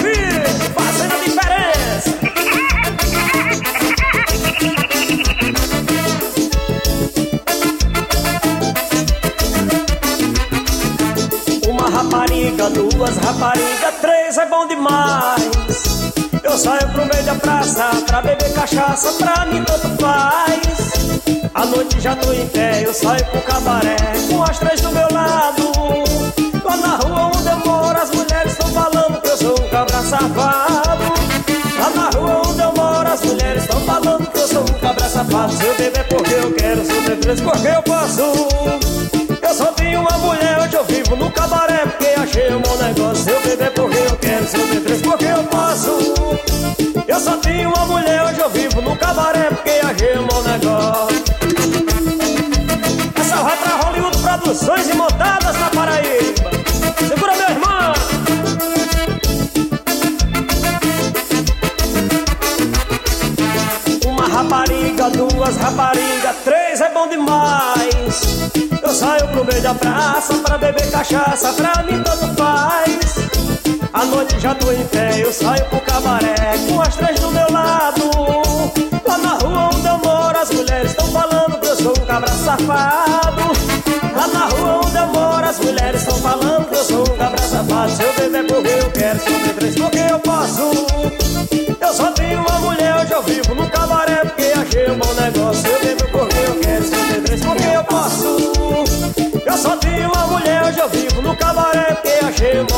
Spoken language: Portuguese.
Fit, fazendo a diferença. Uma rapariga, duas raparigas, três é bom demais. Eu saio pro meio da praça pra beber cachaça, pra mim tanto faz. À noite já tô em pé, eu saio pro cabaré com as três do meu lado. Lá na rua onde eu moro as mulheres estão falando que eu sou um cabra safado. Lá na rua onde eu moro as mulheres estão falando que eu sou um cabra safado. Se eu beber porque eu quero, se eu beber preso porque eu posso. Eu só tenho uma mulher, hoje eu vivo no cabaré porque achei um bom negócio. Se eu beber porque eu quero, se eu beber preso porque eu posso. Eu só tenho uma mulher, hoje eu vivo no cabaré porque achei um bom negócio. Essa vai pra Hollywood Produções e montadas na Paraíba. Segura, meu irmão! Uma rapariga, duas raparigas, três é bom demais. Eu saio pro meio da praça pra beber cachaça, pra mim tanto faz. À noite já tô em pé, eu saio pro cabaré com as três do meu lado. Lá na rua onde eu moro as mulheres estão falando que eu sou um cabra safado. Lá na rua onde eu moro as mulheres estão falando que eu sou um cabra safado. Se eu beber porque eu quero, se eu beber três porque eu posso. Eu só tenho uma mulher, hoje eu vivo no cabaré porque achei um bom negócio. Se eu beber porque eu quero, se eu beber três porque eu posso. Eu só tenho uma mulher, hoje eu vivo no cabaré porque achei um bom negócio.